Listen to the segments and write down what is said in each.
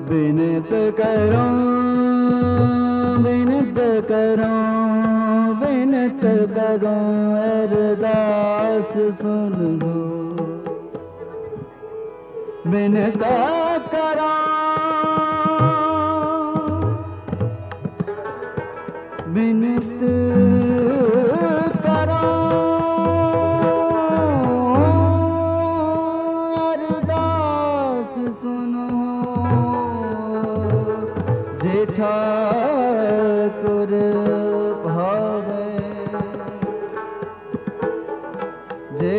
Bint करो bint करो bint करो अरदास सुन लो बिनत करो बिनत करो अरदास सुनो जेठा ठाकुर भावे जे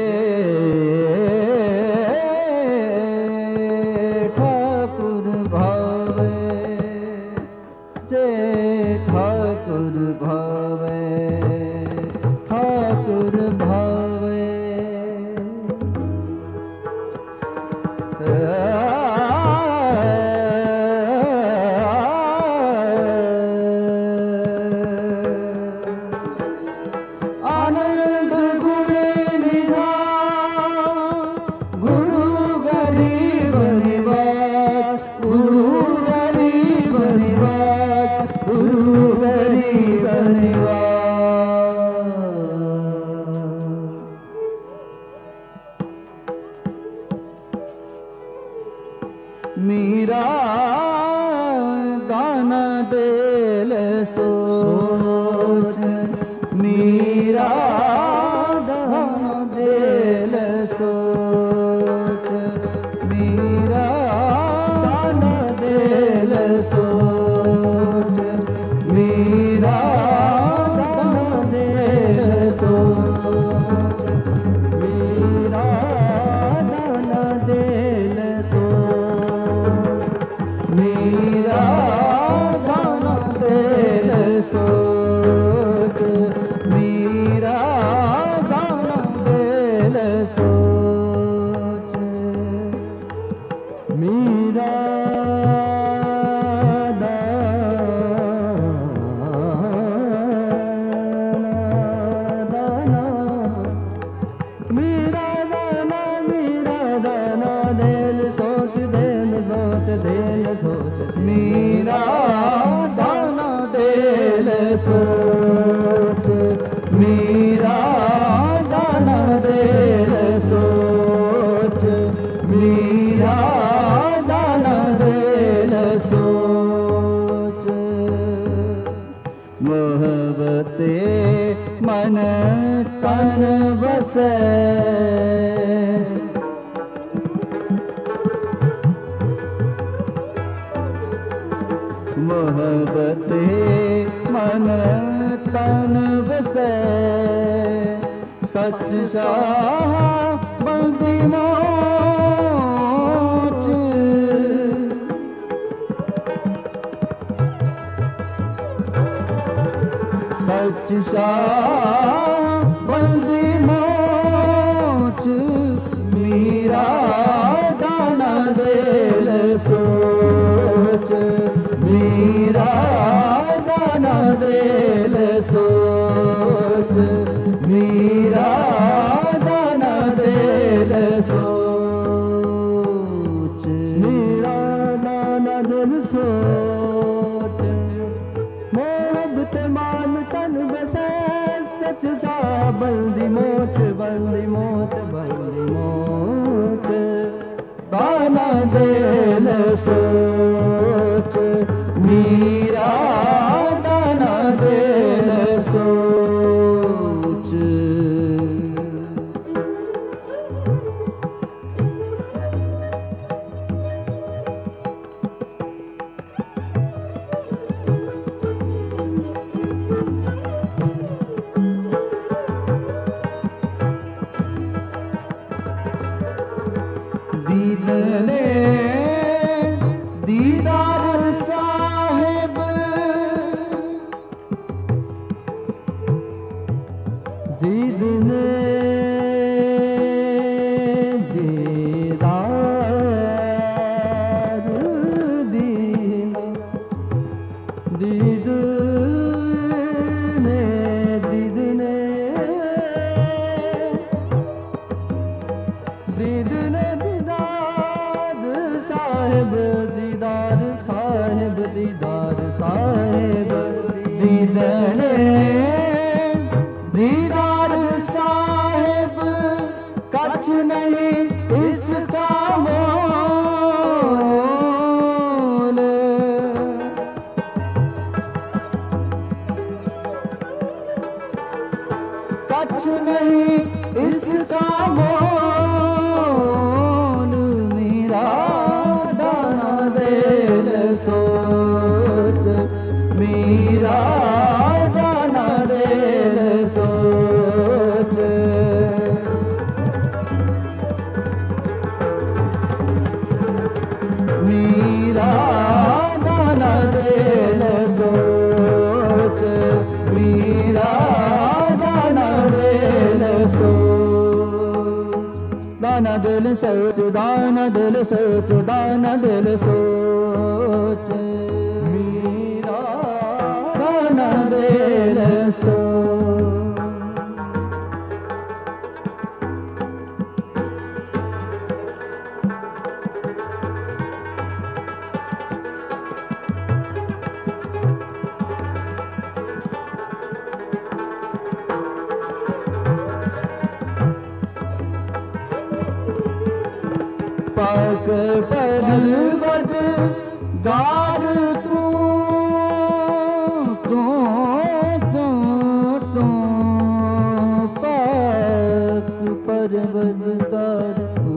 ठाकुर भावे जे ठाकुर भावे ठाकुर भावे मीरा दाना देल सोच मीरा दाना देल सोच मीरा दाना देल सोच मीरा दाना देल सोच मीरा दाना देल मीरा दाना देल सोच मीरा दाना देल सोच मीरा दाना मीरा दाना देल सोच देल सोच देल सोच मीरा दाना देल सोच मीरा दाना देल सोच मीरा दाना देल सोच मोहब्बते मन तन बसे मोहब्बते मन तन बसे सच शाह बंदी मोच सच शाह बंदी मोच मीरा दाना देल सोच मीरा दाना देल सोच मीरा दाना देल सोच मीरा दाना देल सोच मोहब्बत मान तन बसे सच सा बंदी मोच बंदी मोच बंदी मोच दाना देल सोच मीरा दाना देल सोच दीदने दीदार साहिब दीदने दीदार दीना दीदने दीदने दीदने दीदार साहिब दीदार नहीं इसका मोल, मीरा दाना दिल सोच, मीरा दाना दिल सोच। मीरा दाना दिल सोच, मीरा दाना दिल सोच। दाना दिल सोच, दाना दिल सोच, दाना दिल सोच, मीरा दाना दिल सोच। पाक परवद गार तू, तू तू तू पाक परवदगार तू,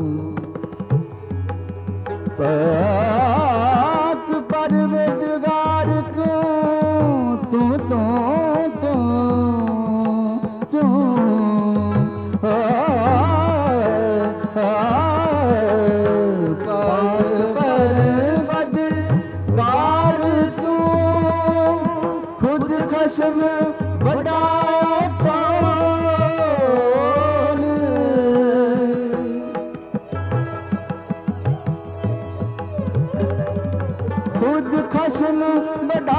पाक परवदगार तू, तू तू तू तू खसम बड़ा तौल, खुद खसम बड़ा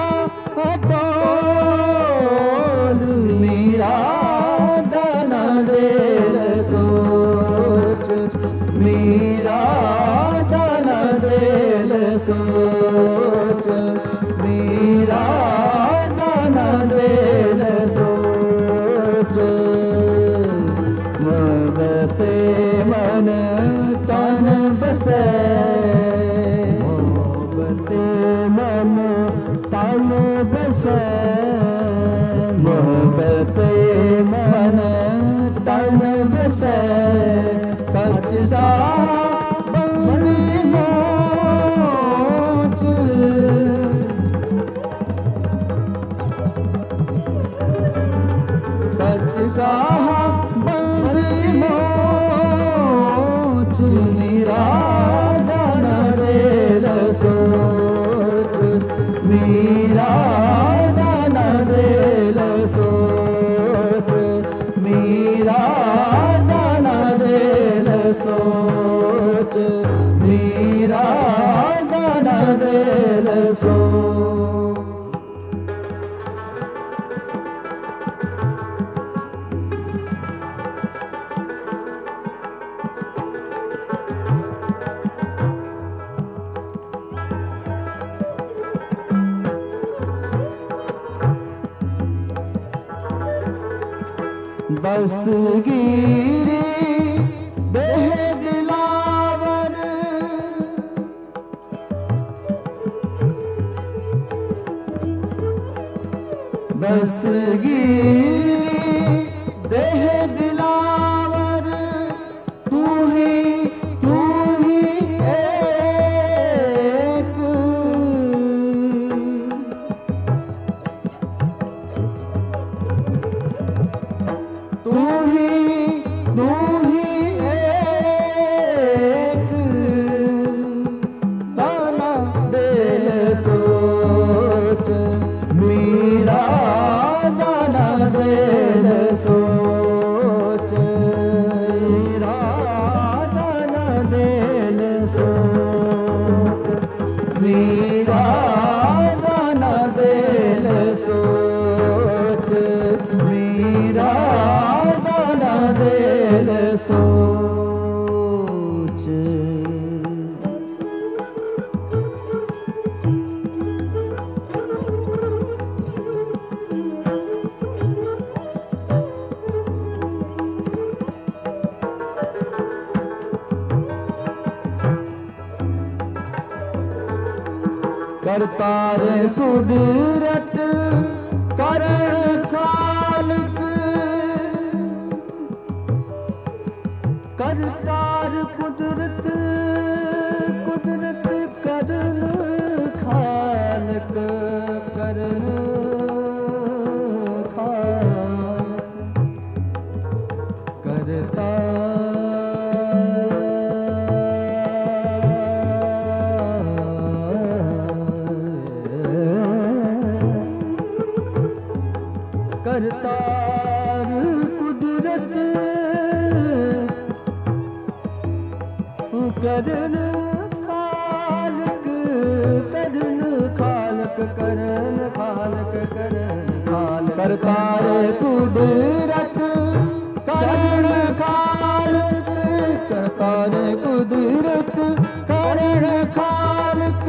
तौल, मीरा दाना दिल सोच, मीरा दाना दिल सोच, मीरा दाना दिल सोच। मोहब्बते मन तन बसे, मोहब्बते मन तन बसे, मोहब्बते मन तन बसे, सच सा बंदी मोच, सच शाह बंदी मोच, मीरा दाना दिल सोच, मीरा दाना दिल सोच, मीरा दाना दिल सोच, मीरा दाना दिल सोच। दस्तगीरी देह दिलावर, दस्तगीरी देह दिलावर, तू ही एक, तू ही एक, दाना दिल सोच, मीरा दाना दिल सोच, मीरा दाना दिल सोच, मीरा दाना दिल सोच, मीरा दाना दिल सोच। करतार कुदरत करण खालिक, कुदरत कुदरत करन खालक करन खालक करता करतार कुदरत करन खालक करन खालक करन खालक करन खालक करतार कुदरत करन खालक करतार कुदरत करन खालक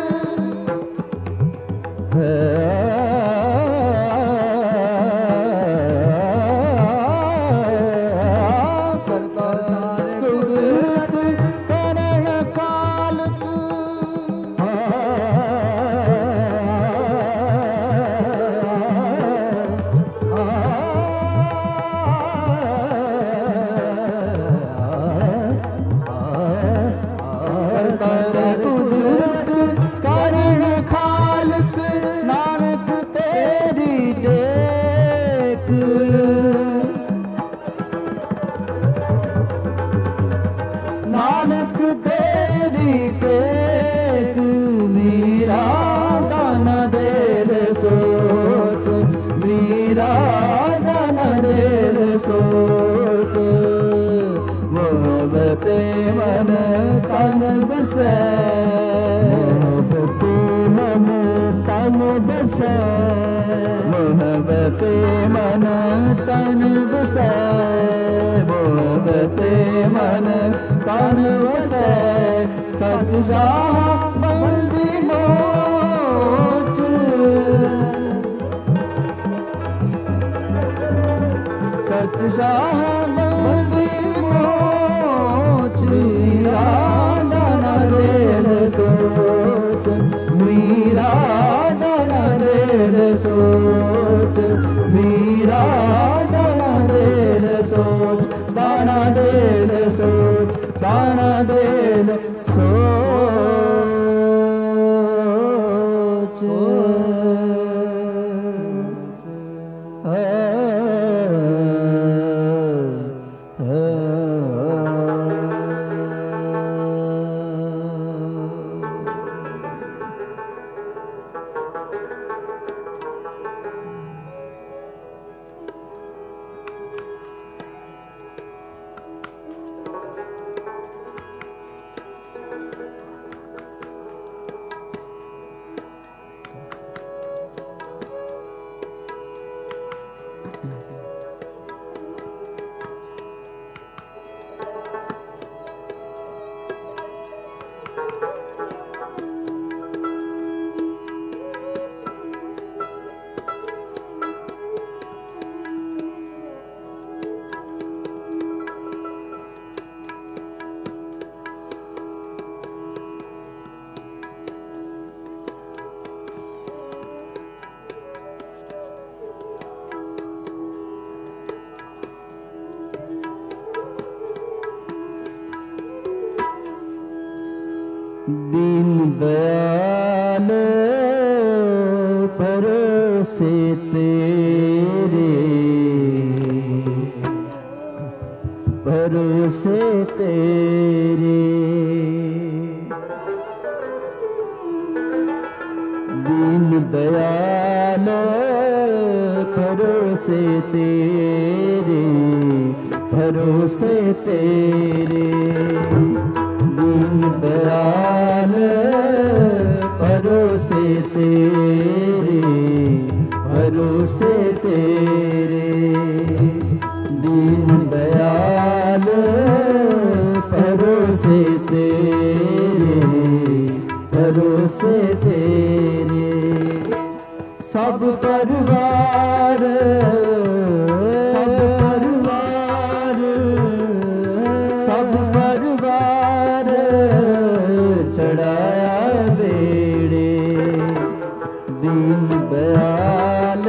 नानक तेरी टेक मीरा दाना देर सोच मीरा दाना देर सोच मोहब्बते मन तन बसे मोहब्बते मन तन बसे मोहब्बते मन तन बसे मोहब्बते मन तन वसे सच जहाँ बंदी मोच सच जहाँ बंदी मोच मीरा दाना देर सोच मीरा दाना देर सोच मीरा दाना देर सोच दाना देर सोच दाना देर सोच दीन दयाल परोसे तेरे भरोसे तेरे दीन दयाल परोसे तेरे भरोसे तेरे दीन दयाल परोसे तेरे भरोसे तेरे दीन दयाल परोसे तेरे भरोसे तेरे सब परिवार चढ़ाया बेड़े दीन दयाल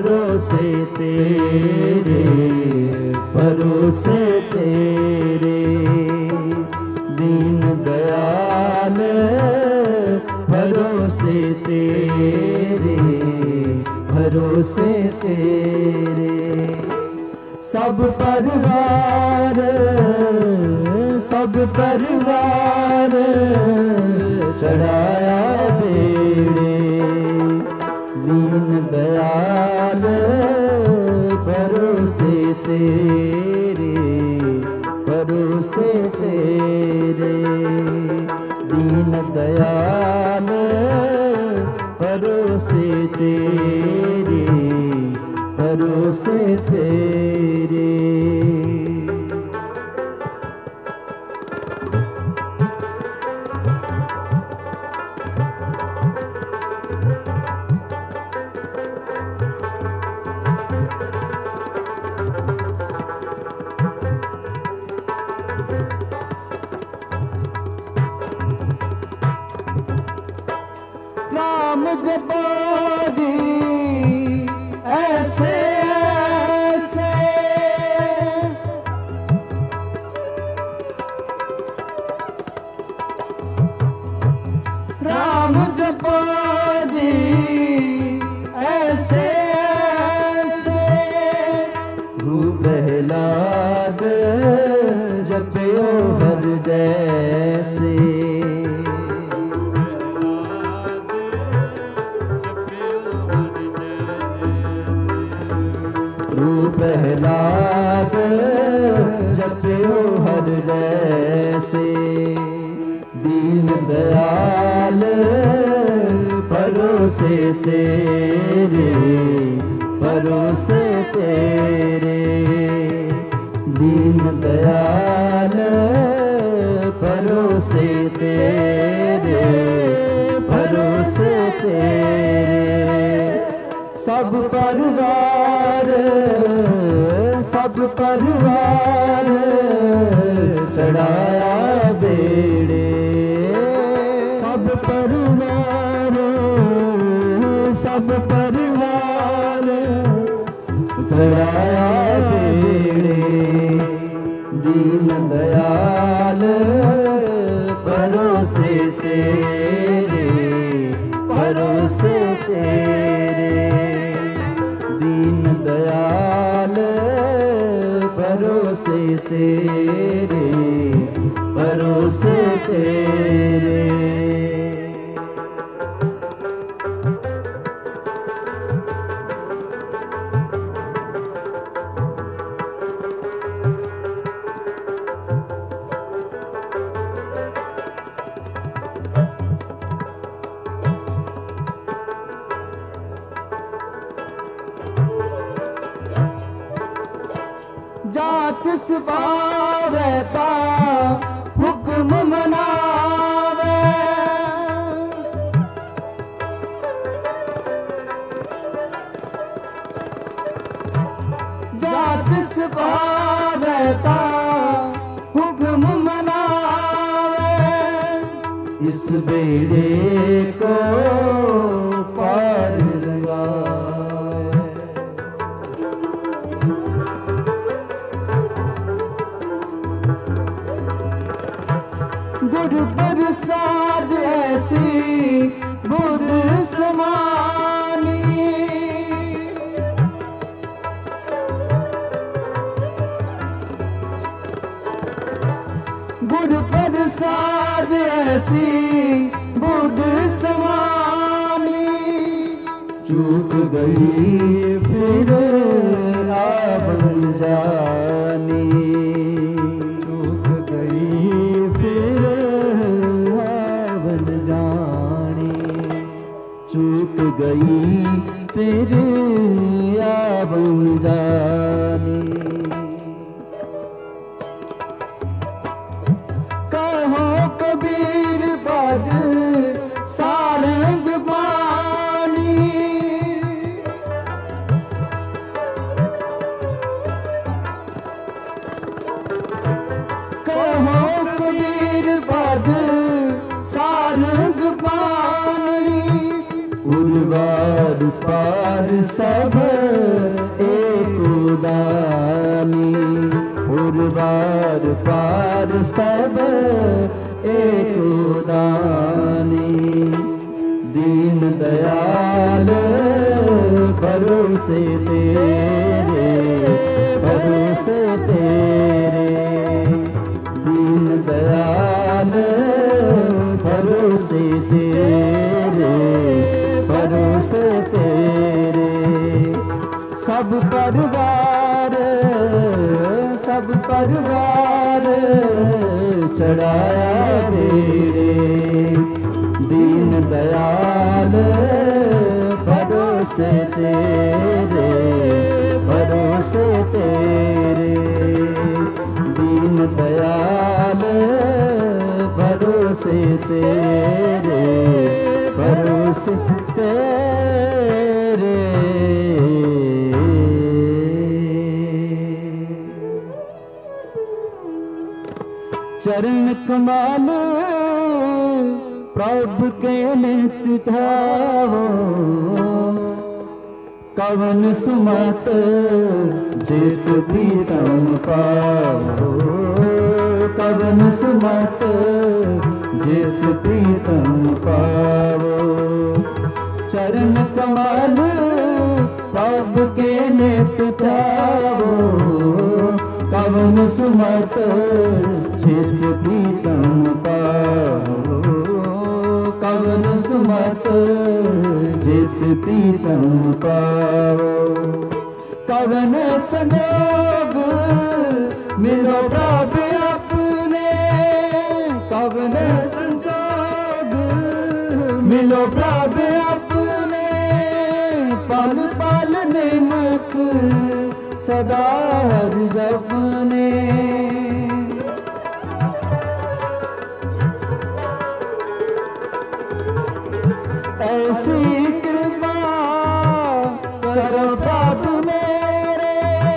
भरोसे तेरे भरोसे तेरे भरोसे तेरे, भरोसे तेरे। सब परिवार चढ़ाया बेड़े, दीन दयाल भरोसे तेरे, भरोसे तेरे। दीन दयाल भरोसे तेरे, भरोसे तेरे। नाम जपो जी ऐसे ऐसे, राम जपो जी ऐसे ऐसे। रूप प्रहलाद जपयो हर जैसे, प्रहलाद जपयो हर जैसे। दीन दयाल भरोसे तेरे, भरोसे तेरे। दीन दयाल भरोसे तेरे, भरोसे तेरे। सब परिवार चढ़ाया बेड़े, सब परिवार चढ़ाया बेड़े। दीन दयाल भरोसे तेरे, भरोसे तेरे। दीन दयाल भरोसे तेरे, भरोसे तेरे। जात सवारता हुक्म मनावे, जात सवारता हुक्म मनावे। इस बेड़े को पार लगावे, गुरु प्रसाद ऐसी बुध समानी। गुरु प्रसाद ऐसी बुध समानी। चूक गई फिर आवन जानी, चूक गई फिर आवन जानी। कहो कबीर बाज सारंग पानी। कहो कबीर बाज सारंग पानी। उर्वार पार सब एक दानी, उर्वार पार सब एक दानी। दीन दयाल भरोसे तेरे, भरोसे तेरे, दीन दयाल भरोसे तेरे, भरोसे तेरे। सब परिवार चढ़ाया तेरे, दीन दयाल भरोसे तेरे, भरोसे तेरे, दीन दयाल भरोसे तेरे, भरोसे तेरे। चरण कमाल प्रभु के नित्य ध्याओ, कवन सुमत जित प्रीतम पाओ, कवन सुमत जित प्रीतम पाओ। चरण कमल प्रभु के नित्य ध्याओ, कवन सुमत जित प्रीतम पाओ, कवन सुमत जित प्रीतम पाओ। कवन संयोग मिलो प्रभु अपने, कवन संयोग मिलो प्रभु अपने, पल पल निमक सदा हर जपने। ऐसी कृपा करो प्रभु मेरे,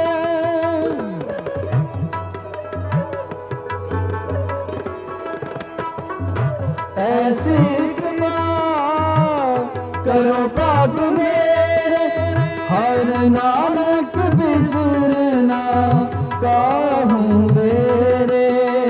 ऐसी कृपा करो प्रभु मेरे, हर नानक बिसरना काहूँ मेरे।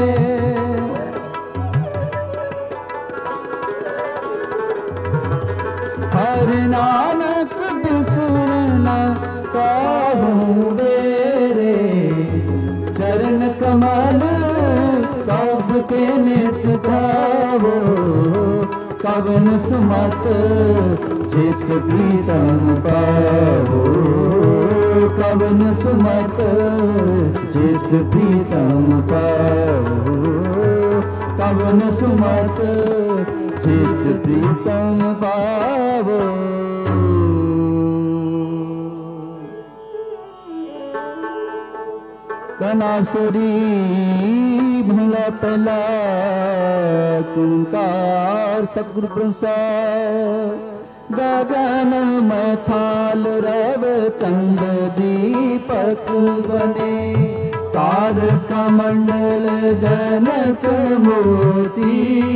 हर नानक बिसरना काहूँ मेरे, चरण कमल प्रभु के नित्य ध्याओ, कवन सुमत जित प्रीतम पाओ, कवन सुमत जित प्रीतम पाओ, कवन सुमत जित प्रीतम पाओ। तनासरी भला पला कुंकार सतगुरु प्रसाद, गगन में थाल रव चंद दीपक बने, तारक मंडल जनक मोती,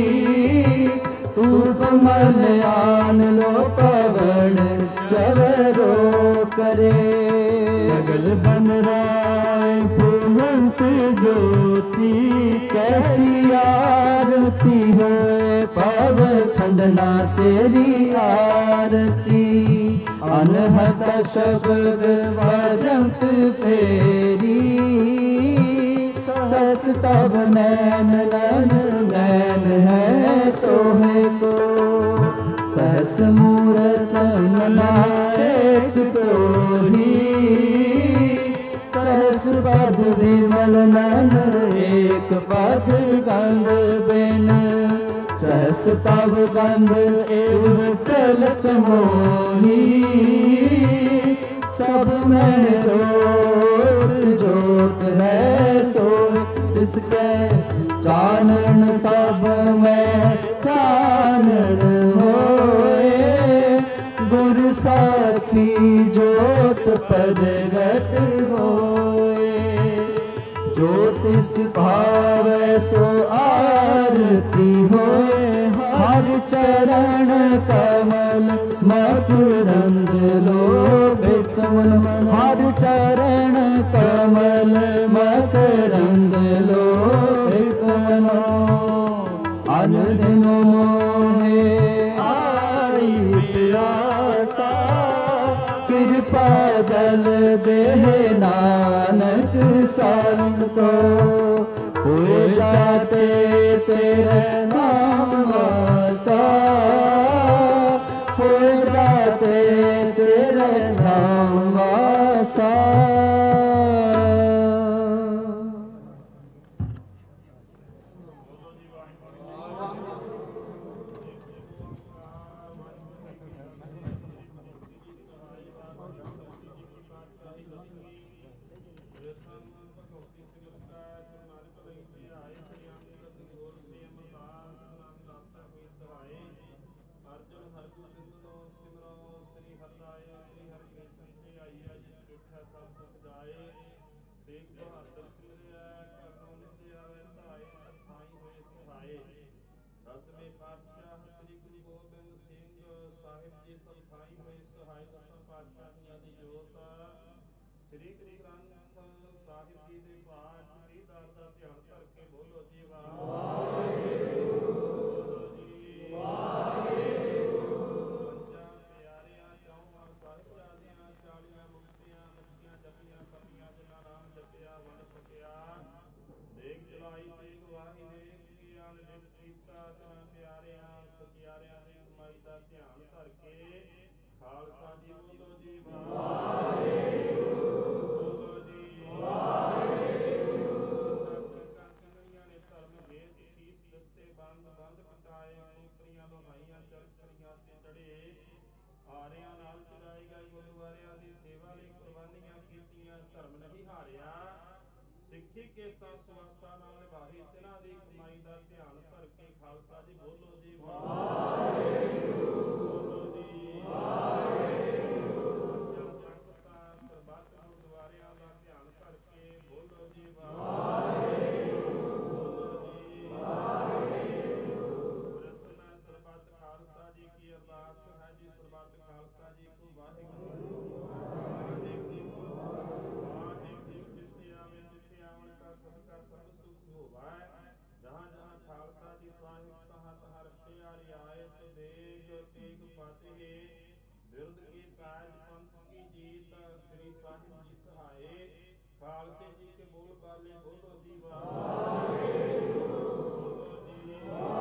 धूप मलयान लो पवन चवरो करे, सगल बन राय फूलंत ज्योति, कैसी आरती है पाव खंडना तेरी आरती, अनहद शब्द भजंत फेरी, सस तब नैन नैन नैन है तो है को, सहस मूरत नायक तो ही, सहस पद विमल नन एक पद गंग बिन, सहस तब गंध एव चलत मोही, सब में जोत जोत है सो तिसके, चानन सब में चानन होए, गुर साखी जोत प्रगट होए, ज्योतिष भाव सो आरती होए, हर चरण कमल मकरंद लोभित मन, हर चरण कमल मकरंद लोभित मनो, अनुदिन मोहे आई को हुए जाते तेरे नाम वासा, हुए जाते तेरे नाम वासा। ਅਰਜਨ ਹਰਿ ਗੋਬਿੰਦ ਨੋ ਸਿਮਰੋ ਸ੍ਰੀ ਹਰਿ ਰਾਏ ਸ੍ਰੀ ਹਰਿ ਕ੍ਰਿਸ਼ਨ ਤੇ ਆਈਆ ਜਿਸ ਡਿਠੈ ਸਭ ਸੁਖ ਜਾਏ। ਤੇਗ ਬਹਾਦਰ ਸਿਮਰਿਆ ਕਰਨੋ ਨਿਤ ਆਵੇ ਧਾਏ ਸਭ ਥਾਈ ਹੋਏ ਸਹਾਏ। ਦਸਵੇਂ ਪਾਤਸ਼ਾਹ ਸ੍ਰੀ ਗੁਰੂ ਗੋਬਿੰਦ ਸਿੰਘ ਸਾਹਿਬ ਜੀ ਸਭ ਥਾਈ ਹੋਏ ਸਹਾਏ। ਦਸਾਂ ਪਾਤਸ਼ਾਹੀਆਂ ਦੀ ਜੋਤ ਸ੍ਰੀ ਗੁਰੂ ਗ੍ਰੰਥ ਸਾਹਿਬ ਜੀ ਦੇ ਪਾਠ ਦੀਦਾਰ ਦਾ ਧਿਆਨ ਧਰ ਕੇ ਬੋਲੋ ਜੀ ਵਾਹਿਗੁਰੂ ਜੀ ਵਾਹਿਗੁਰੂ। ਪੰਜਾਂ ਪਿਆਰਿਆਂ ਚੌਹਾਂ ਸਾਹਿਬਜ਼ਾਦਿਆਂ 40 ਮੁਕਤੀਆਂ ਮੁਕਤੀਆਂ ਜਪੀਆਂ ਤਪੀਆਂ ਜਿਨ੍ਹਾਂ ਨਾਮ ਜਪਿਆ ਵੰਡ ਸਕਿਆ। ਦੇਖ ਚਲਾਈ ਤੇਗ ਵਾਹੀ ਦੇਖ ਗਿਆਨ ਨਿਤ ਕੀਤਾ ਤਿਨਾਂ ਪਿਆਰਿਆਂ ਸਤਿਆਰਿਆਂ ਦੀ ਕਮਾਈ ਦਾ ਧਿਆਨ ਧਰ ਕੇ ਖਾਲਸਾ ਜੀ ਬੋਲੋ ਜੀ ਵਾਹਿਗੁਰੂ ਬੋਲੋ ਜੀ ਵਾਹਿਗੁਰੂ। ਸਿੰਘਾਂ ਸਿੰਘਣੀਆਂ ਨੇ ਧਰਮ ਗੇਤ ਸੀਸ ਦਿੱਤੇ ਬੰਦ ਬੰਦ ਕਟਾਏ ਕੋਕਰੀਆਂ ਲੋਹਾਈਆਂ ਚਰਖੜੀਆਂ ਤੇ ਚੜੇ ਆਰਿਆਂ ਨਾਲ ਚਲਾਏ ਗਏ ਗੁਰਦੁਆਰਿਆਂ ਦੀ ਸੇਵਾ ਲਈ ਕੁਰਬਾਨੀਆਂ ਕੀਤੀਆਂ ਧਰਮ ਨਹੀਂ ਹਾਰਿਆ। ਸਿੱਖੀ ਕੇਸਾਂ ਸੁਆਸਾਂ ਨਾਲ ਨਿਭਾਈ ਤਿਨਾਂ ਦੀ ਕਮਾਈ ਦਾ ਧਿਆਨ ਧਰ ਕੇ ਖਾਲਸਾ ਜੀ ਬੋਲੋ ਜੀ ਵਾਹਿਗੁਰੂ ਬੋਲੋ ਜੀ ਵਾਹਿਗੁਰੂ। ਜਗਤਾਂ ਸਰਬੱਤ ਗੁਰਦੁਆਰਿਆਂ ਦਾ ਧਿਆਨ ਧਰ ਕੇ ਬੋਲੋ ਜੀ ਵਾਹਿਗੁਰੂ ਬੋਲੋ ਜੀ ਵਾਹਿਗੁਰੂ। ਰਤਨਾ ਸਰਬੱਤ ਖਾਲਸਾ ਜੀ ਕੀ ਅਰਦਾਸ ਹੈ ਜੀ ਸਰਬੱਤ ਖਾਲਸਾ ਜੀ ਕੋ ਵਾਹਿਗੁਰੂ ਵਾਹਿਗੁਰੂ ਵਾਹਿਗੁਰੂ। ਜਿੱਥੇ ਆਵੇ ਜਿੱਥੇ ਆਵਣ ਕਾ ਸਦਕਾ ਸਭ ਸੁਖ ਹੋਵੈ। ਜਹਾਂ ਜਹਾਂ ਖਾਲਸਾ ਜੀ ਸਾਹਿਬ ਤਹਾਂ ਤਹਾਂ ਰਖਿਆ ਰਿਆਇਤ ਦੇਗ ਤੇਗ ਫਤਿਹ ਬਿਰਦ ਕੀ ਤਾਜ ਪੰਥ ਕੀ ਜੀਤ ਸ੍ਰੀ ਸਾਹਿਬ ਜੀ ਸਹਾਏ। ਖਾਲਸੇ ਜੀ ਕੇ ਬੋਲ ਬਾਲੇ ਬੋਲੋ ਜੀ ਵਾਹਿਗੁਰੂ ਬੋਲੋ ਜੀ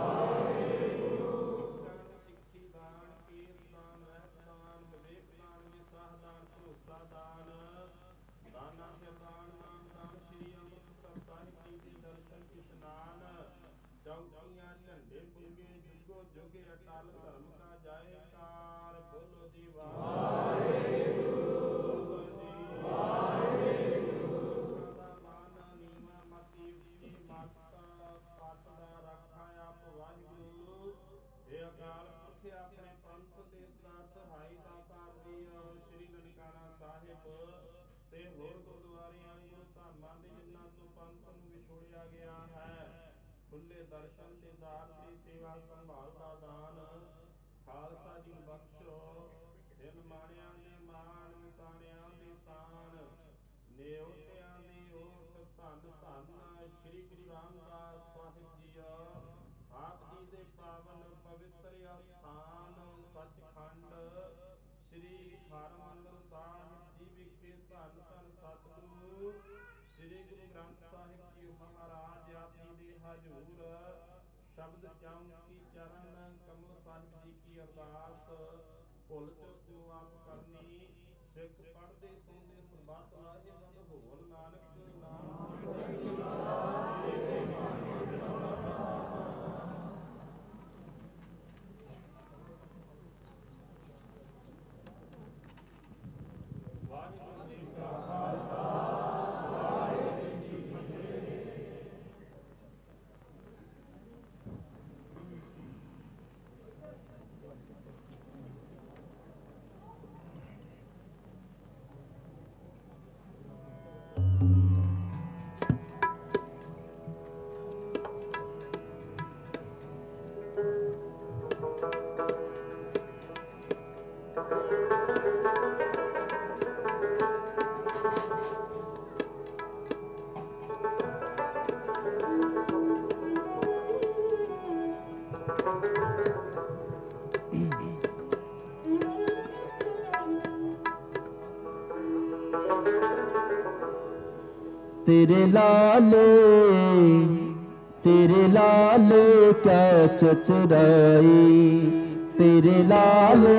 ਵਾਹਿਗੁਰੂ। ਸਿੱਖਾਂ ਸਿੱਖੀ ਦਾਨ ਕੀਰਤਨ ਰਹਿਤ ਦਾਨ ਵਿਵੇਕ ਦਾਨ ਵਿਸਾਹ ਦਾਨ ਭਰੋਸਾ ਦਾਨ ਦਾਨਾ ਸਿਰਦਾਨ ਨਾਮ ਦਾਨ ਸ੍ਰੀ ਅੰਮ੍ਰਿਤਸਰ ਸਾਹਿਬ ਜੀ ਦੇ ਦਰਸ਼ਨ ਇਸ਼ਨਾਨ ਚੌਕੀਆਂ ਝੰਡੇ ਪੁੰਗੇ ਜੁਗੋ ਜੁਗੇ ਅਟਲ ਧਰਮ ਕਾ ਜਾਇਕਾਰ ਬੋਲੋ ਜੀ ਵਾਹਿਗੁਰੂ ਬੋਲੋ ਜੀ ਵਾਹਿਗੁਰੂ। ਸਿੱਖਾਂ ਦਾ ਮਾਨ ਨੀਵਾਂ ਮਤੀ ਉੱਚੀ ਮੱਤ ਪੱਤ ਦਾ ਰਾਖਾ ਆਪ ਵਾਹਿਗੁਰੂ। ਇਹ ਅਕਾਲ ਪੁਰਖ ਆਪਣੇ ਪੰਥ ਦੇਸ ਦਾ ਸਹਾਈ ਦਾਤਾਰ ਜੀ ਸ੍ਰੀ ਨਨਕਾਣਾ ਸਾਹਿਬ ਤੇ ਹੋਰ ਗੁਰਦੁਆਰਿਆਂ ਗੁਰੂ ਧਾਮਾਂ ਦੇ ਜਿਨ੍ਹਾਂ ਤੋਂ ਪੰਥ ਨੂੰ ਵਿਛੋੜਿਆ ਗਿਆ ਹੈ ਖੁੱਲੇ ਦਰਸ਼ਨ ਤੇ ਦਾਤ ਤੇ ਸੇਵਾ ਸੰਭਾਲ ਦਾ ਦਾਨ ਖਾਲਸਾ ਜੀ ਨੂੰ ਬਖਸ਼ੋ। ਦਿਨ ਮਾਣਿਆਂ ਦੇ ਮਾਣ ਮਿਤਾਣਿਆਂ ਦੇ ਤਾਣ ਨੇਉਤਿਆਂ ਦੀ ਓਟ ਧੰਨ ਧੰਨ ਸ੍ਰੀ ਗੁਰੂ ਰਾਮਦਾਸ ਸਾਹਿਬ ਜੀ ਆਪ ਜੀ ਦੇ ਪਾਵਨ ਪਵਿੱਤਰ ਅਸਥਾਨ ਸੱਚਖੰਡ ਸ੍ਰੀ ਹਰਿਮੰਦਰ ਸਾਹਿਬ ਜੀ ਵਿਖੇ ਧੰਨ ਧੰਨ ਸਤਿਗੁਰੂ ਸ੍ਰੀ ਗੁਰੂ ਗ੍ਰੰਥ ਸਾਹਿਬ ਜੀ ਮਹਾਰਾਜ ਆਪ ਜੀ ਦੇ ਹਜ਼ੂਰ ਸ਼ਬਦ ਚੌਂਕੀ ਚਰਨ ਕਮਲ ਸਾਹਿਬ ਜੀ ਕੀ ਅਰਦਾਸ ਭੁੱਲ ਚੁੱਕ ਨੂੰ ਆਪ ਕਰਨੀ। ਸਿੱਖ ਪੜ੍ਹਦੇ ਸੁਣਦੇ ਸਰਬੱਤ ਲਾਹੇਵੰਦ ਹੋਵਨ ਨਾਨਕ ਨਾਮ ਚੜ੍ਹਦੀ ਵਾਹਿਗੁਰੂ ਜੀ ਕਾ ਖਾਲਸਾ ਵਾਹਿਗੁਰੂ ਜੀ ਕੀ ਫਤਿਹ। तेरे लाले क्या चतुराई, तेरे लाले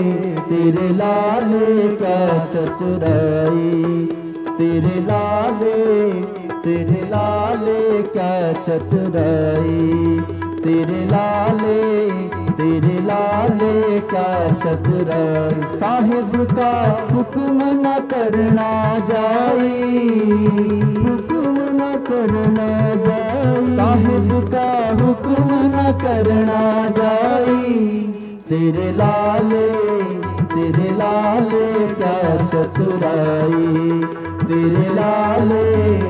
क्या चतुराई, तेरे लाले क्या चतुराई, तेरे लाले क्या चतुराई। साहिब का हुक्म न करना जाई, हुक्म न करना जाई, साहिब का हुक्म न करना जाई। तेरे लाले क्या चतुराई, तेरे लाले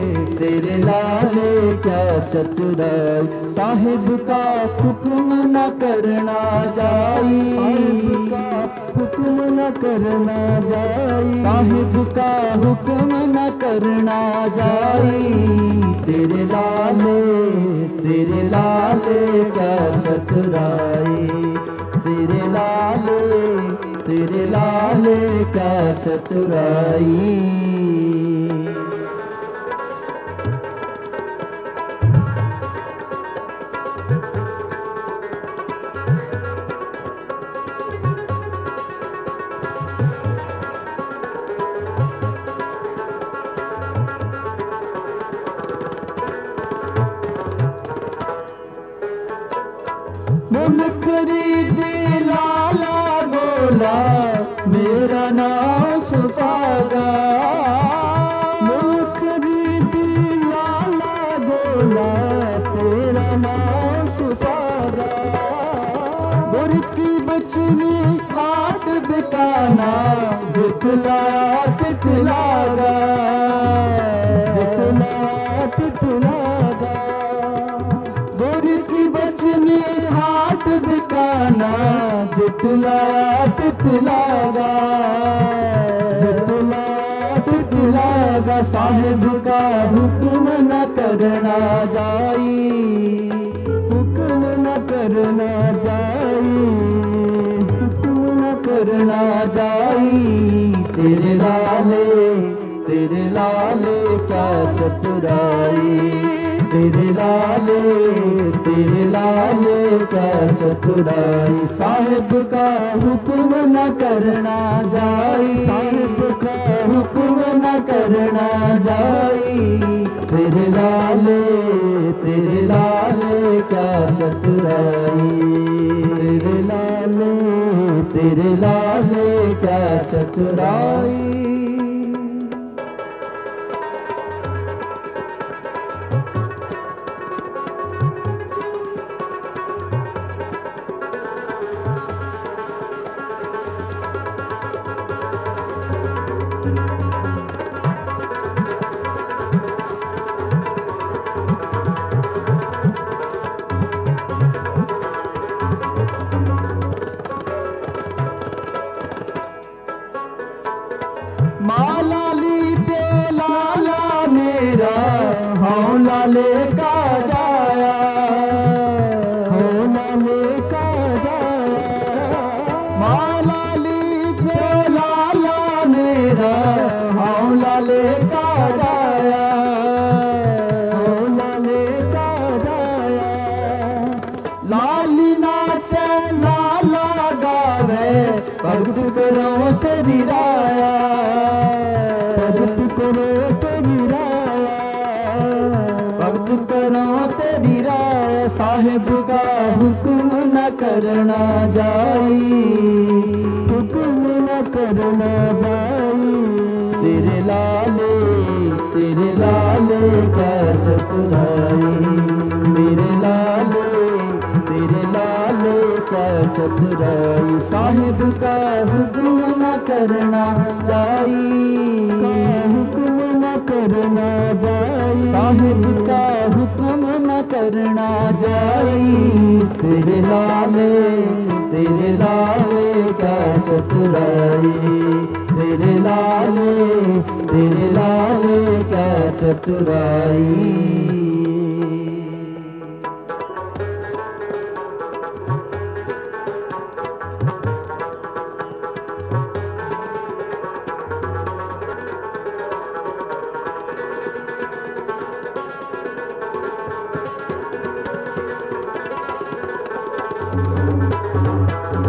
क्या चतुराई। साहिब का हुक्म न करना जाई, हुक्म न करना जाई, साहिब का हुक्म न करना जाई। तेरे लाले क्या चतुराई, तेरे लाले क्या चतुराई। मुल खरीदे लाला गोला, मेरा नाम सुपागा। मुल खरीदे लाला गोला, तेरा नाम सुपागा। बुरकी बचनी हाथ बिकाना, जितला तितलागा, तितलागा। बुरकी बचनी हाथ बिकाना, जितला तितलागा, तितलागा। साहिब का हुक्म न करना जाई, हुक्म न करना जाई, हुक्म न करना जाई। तेरे लाले क्या चतुराई, तेरे लाले क्या चतुराई। साहिब का हुक्म न करना जाई, साहिब का हुक्म न करना जाई। तेरे लाले क्या चतुराई, तेरे लाले क्या चतुराई। मालाली पे लाला मेरा, हाँ लाले का जाया, हाँ लाले का जाया। मालाली पे लाला मेरा, हाँ लाले का जाया, हाँ लाले का जाया। लाली नाचे लाला गावे, भक्त करो तेरी राया, भक्त करो तेरी राया, भक्त करो तेरी राया। साहिब का हुक्म न करना जाई, हुक्म न करना जाई। तेरे लाले क्या चतुराई, मेरे लाले क्या चतुराई। साहिब का हुक्म न करना जाई, हुक्म न करना जाई, साहिब का हुक्म न करना जाई। तेरे लाले क्या चतुराई, तेरे लाले क्या चतुराई।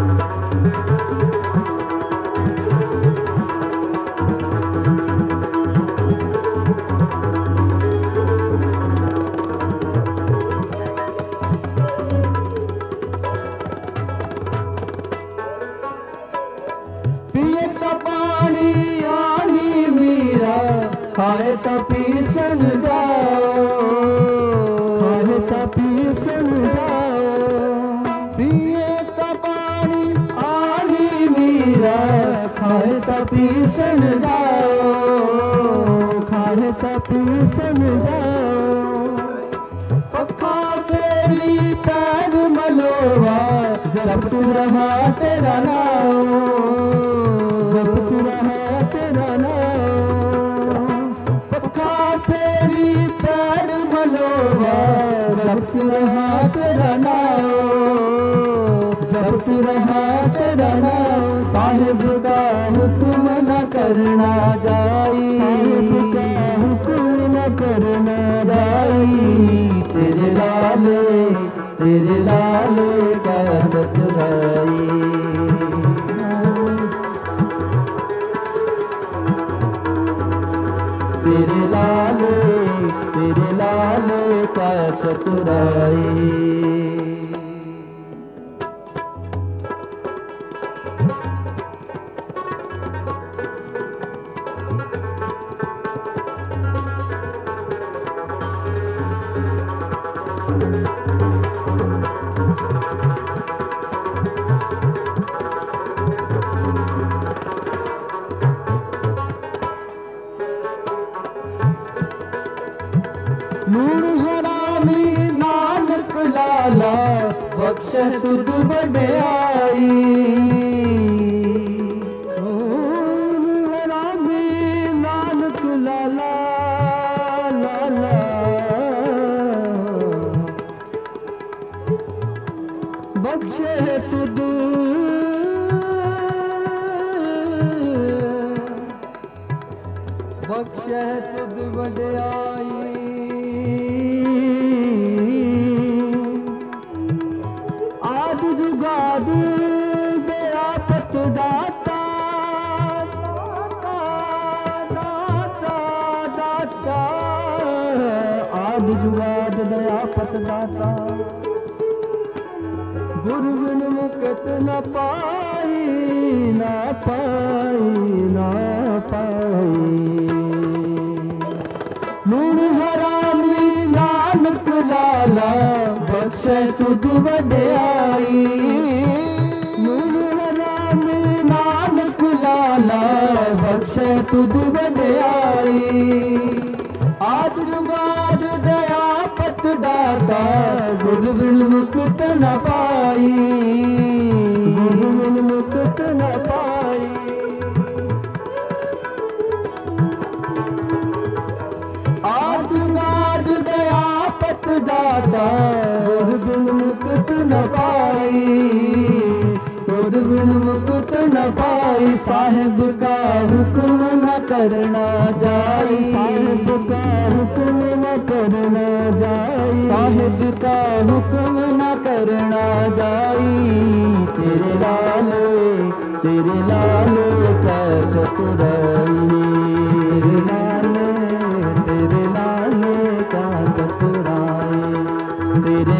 खाए तो पीसन जाओ, खाए तो पीसन जाओ, पिए तो पानी आनी मीरा, खाए तो पीसन जाओ, खाए तो पीसन जाओ, पक्का फेरी पैर मलोवा, जब तू रहा तेरा नाम, जब तू रहा तेरा नाम, तेरी पैर मलोवा, जब तू रहा तेरा नाम, जब तू रहा तेरा नाम, साहिब का हुक्म न करना जाई, साहिब का हुक्म न करना जाई, तेरे लाले का चतुराई, तेरे लाले का चतुराई। नूर हरामी नानक लाला, बख्शे तुद वड्याई, नूर हरामी नानक लाला, लाला, बख्शे तुद, बख्शे तुद वड्याई, आद जुगाद दया पत दाता, दाता, दाता, दाता, आद जुगाद दया पत दाता, गुरु बिन मुकत न पाई, न पाई, न पाई, नूर हरामी नानक लाला, बख्शे तुद वड्याई, नूर हरामी नानक लाला, बख्शे तुद वड्याई, आद जुगाद दया पत दाता, गुरु बिन मुकत न पाई, गुरु बिन मुकत न पाई, आद जुगाद दया पत दाता, गुरु बिन मुकत न पाई, तुद बिन मुकत न पाई, साहिब का हुक्म न करना जाई, साहिब का हुक्म न करना जाई, साहिब का हुक्म न करना जाई, तेरे लाले का चतुराई, तेरे लाले का चतुराई, तेरे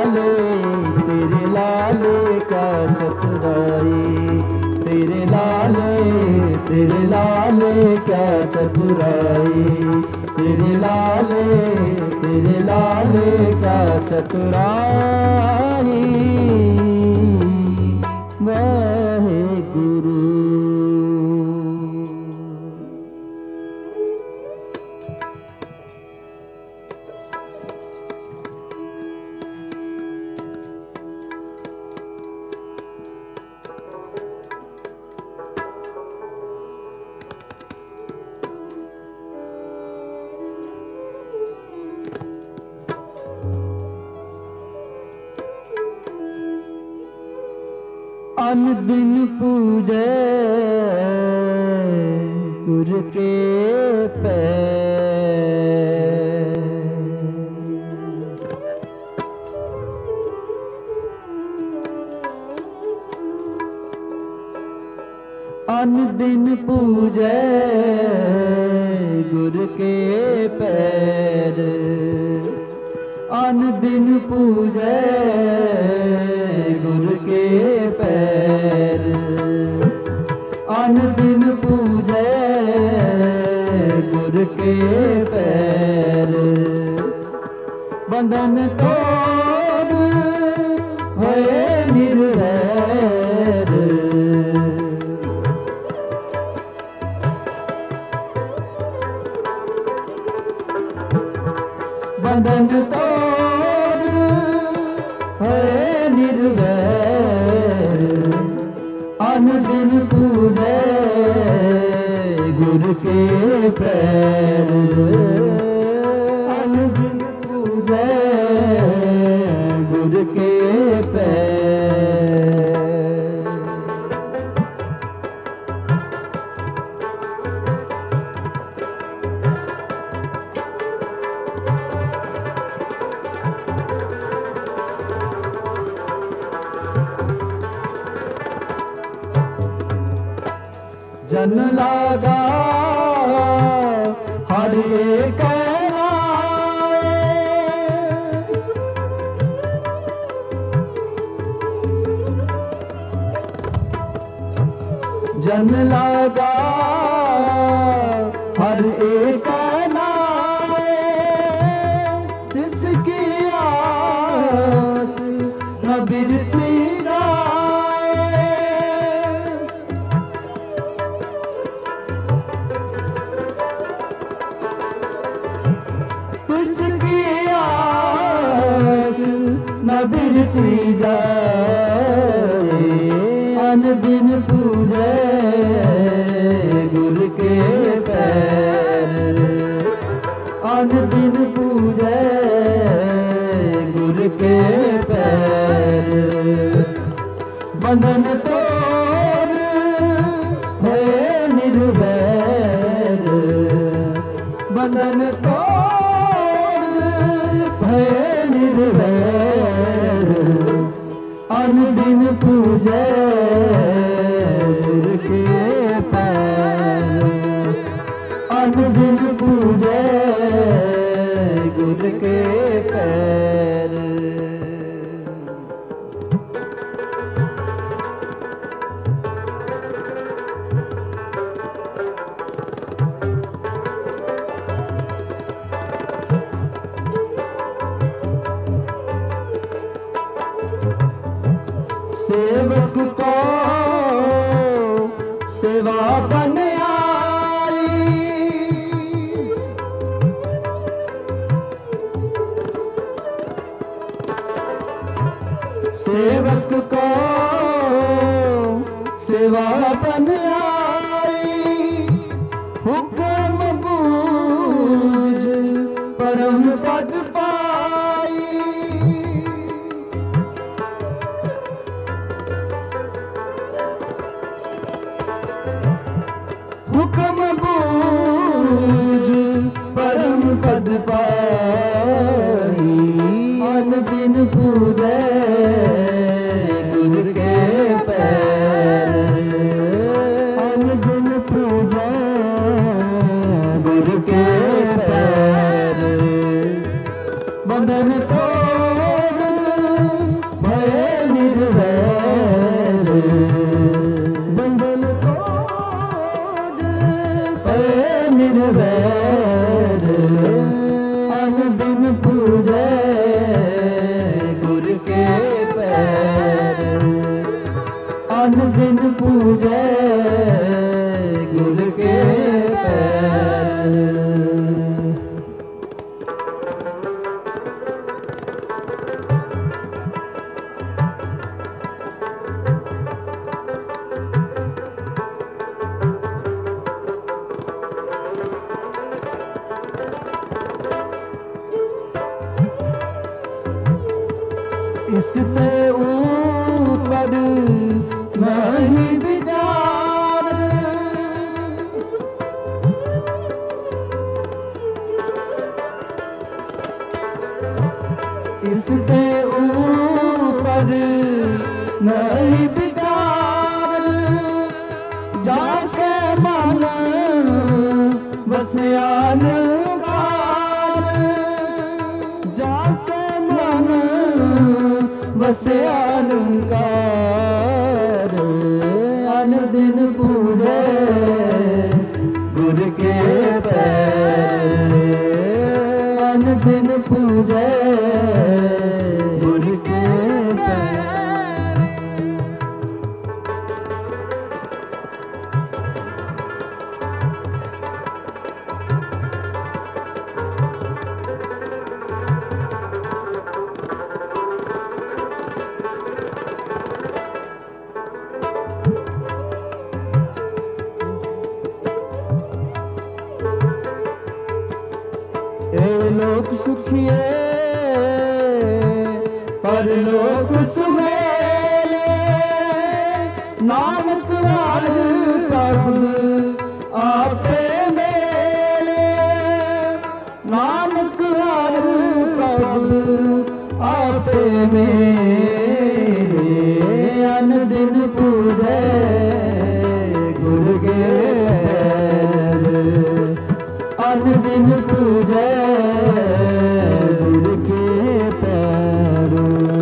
लाले का चतुराई, तेरे लाले का चतुराई, तेरे लाले का चतुराई, वाहे गुरु। अन दिन पूजे गुर के पैर, अन दिन पूजै गुर के पैर, अन दिन पूजै गुर के पैर, अन दिन पूजै गुर के पैर। बंधन तोड़ होए निर्वैर, बंधन तोड़ होए निर्वैर। अन दिन पूजै गुर के पैर, अन दिन पूजै गुर के पैर। जन लागा हर एक नाए, जन लागा हर एक नाए। जिसकी आस न बिरती बिरती जाए। अन दिन पूजै गुर के पैर, अन दिन पूजै गुर के पैर। बंधन तोड़ होए निर्वैर, बंधन तोड़ होए निर्वैर। अन दिन पूजै गुर के पैर, अन दिन पूजै गुर के पैर। सेवक को सेवा बन आई, सेवक को सेवा बन आई। हुक्म बूझ परम पद पाई, हुक्म बूझ परम पद पाई। अन दिन पूजै गुर के पैर, अन दिन पूजै गुर के पैर। बंधन तोड़ भय निर्वैर, बंधन निर्वैर। अन दिन पूजै गुर के पैर, अन दिन पूजै गुर के पैर। इससे ऊपर नहीं विचार, इससे ऊपर नहीं विचार। जा बसया निरंकार। अन दिन पूजे गुर के पैर। अन दिन पूजे गुर के पैर। लोक सुखिए परलोक सुहेले। नानक वाल प्रभु आपे मेले। नानक वाल प्रभु आपे मेले। अन दिन पूजे गुरु के अन दिन पूजे गुरु के पैर।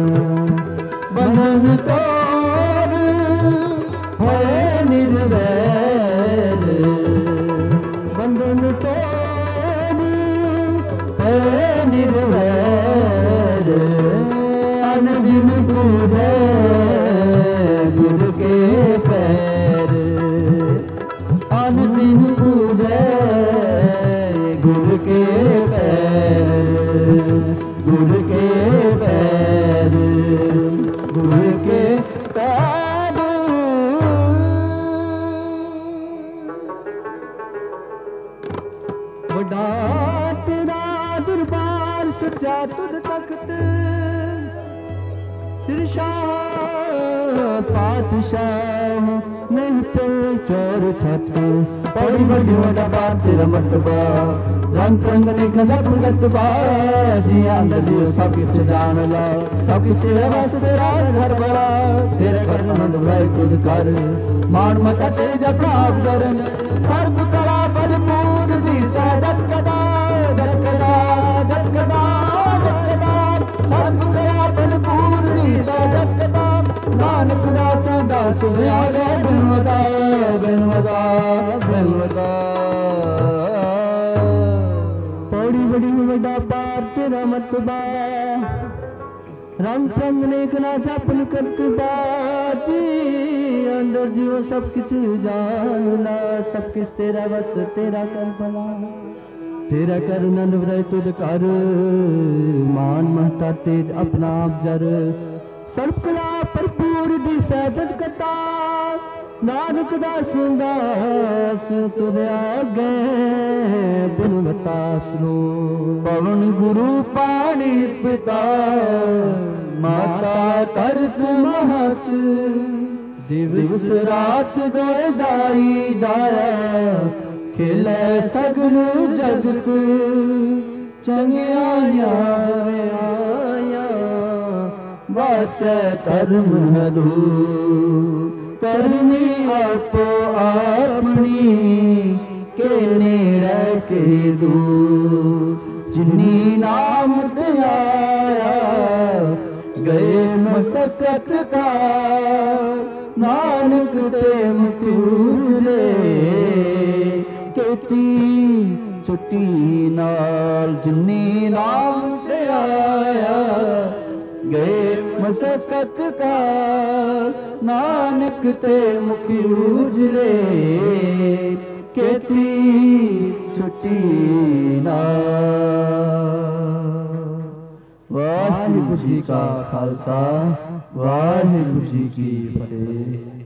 बंधन तोड़ होए निर्वैर। बंधन तोड़ होए निर्वैर। अन दिन पूजे गुरु के पैर। अन दिन पूजे गुरु के पैर। गुरु के पैर। गुरु के पैर। बड़ा तेरा दरबार सजा तुर तख्त। सिरशाह पातशाह नहीं चल चोर छत। बड़ी बड़ी बड़ा बात तेरा मर्तबा। रंग रंग निकल गतबा। जी अंदर जी सब कुछ जान ला। सब कुछ है बस तेरा घर बड़ा। तेरे घर नंद भाई खुद कर। मान मता तेज प्राप करन। सर्व कला भरपूर जी सजत कदा जटकदा जटकदा जटकदा। सर्व कला भरपूर जी सजत कदा। नानक दासा दास सुनिया गे बिनवदा बिनवदा बिनवदा। बड़ी बड़ी बड़ा पार तेरा मतबा। रंग रंग नेक ना जापन करतबा। जी अंदर जीव सब कुछ जानला। सब कुछ तेरा बस तेरा कर भला। तेरा कर नंद व्रत तुद कर। मान महता तेज अपना आप जर। सर्वकला भरपूर दी सजत कथा। नानक दास दास तुझे आगे बिनवता सुनो। पवन गुरु पानी पिता माता तरत महत। दिवस रात दो दाई दाया खिले सगल जगत। चंगिया आया वाचे कर्म नदू। करनी आपो अपनी के नेड़े के दूर। जिन्नी नाम आया गए मसकत का। नानक ते मुझे केती छुट्टी नाल। जिन्नी नाम आया गए मसकत का। नानक ते मुख उजले केती छुट्टी नाल। वाहिगुरू जी का खालसा वाहिगुरू जी की फतेह।